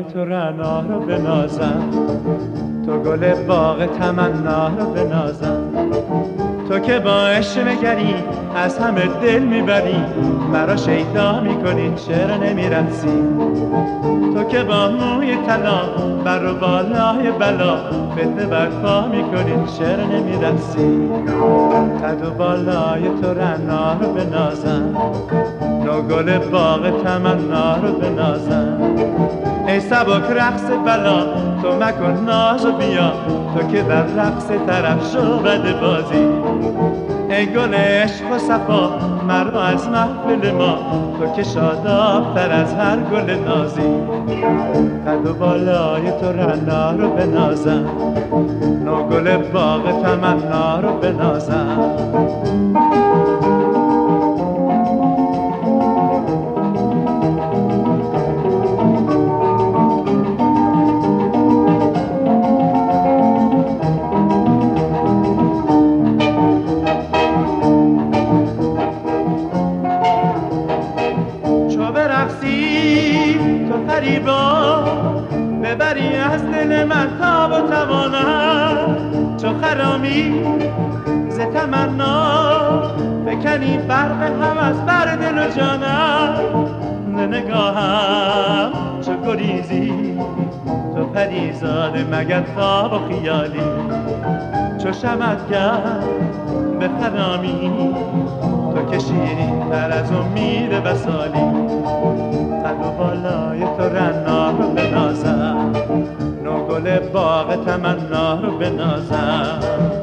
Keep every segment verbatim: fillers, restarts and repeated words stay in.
تو رعنا رو بنازم، تو گل باغ تمنا رو بنازم. تو که با عشق نگری از همه دل میبری، مرا شیدا میکنی چرا نمیرقصی؟ تو که با موی طلا بر و بالای بلا فتنه برپا میکنی چرا نمیرقصی؟ قد و بالای تو رعنا رو بنازم، نو گل باغ تمنا رو بنازم. ای سبک رقص بلا تو مکن ناز و بیا، تو که در رقص طرف شو بد بازی. ای گل عشق و صفا مرا از محفل ما، تو که شاداب تر از هر گل نازی. قد و بالای تو رعنا رو بنازم، نو گل باغ تمنا رو بنازم. تو فریبا ببری از دل من تاب و توانم، چو خرامی ز تمنا بکنی برق هوس بر دل و جانم. ز نگاهم چو گریزی تو پریزاده مگر خواب و خیالی، چو شمعگر به خرامی تو که شیرین تر از امید وصالی. قد و بالای تو رعنا رو بنازم، نو گل باغ تمنا رو بنازم.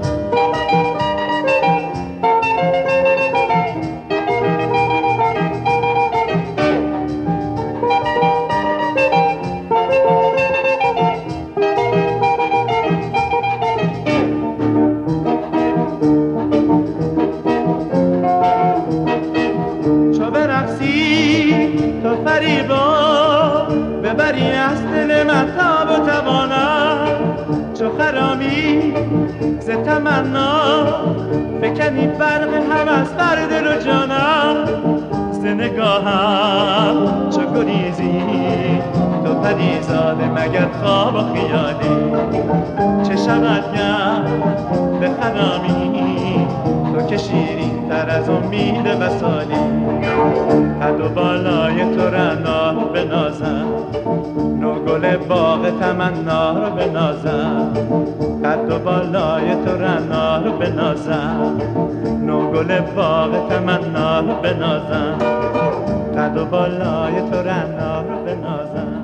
چو برقصی تو فریبا ببری از دل من تاب و توانم، چو خرامی ز تمنا فکنی برق هوس بر دل و جانم. ز نگاهم چو گریزی تو پریزاده مگر خواب و خیالی، چه شود گر به خرامی تو که شیرین تر از امید وصالی. قد و بالای تو رعنا رو بنازم، نو گل باغ تمنا رو بنازم. قد و بالای تو رعنا رو بنازم، نو گل باغ تمنا رو بنازم. قد و بالای تو رعنا رو بنازم.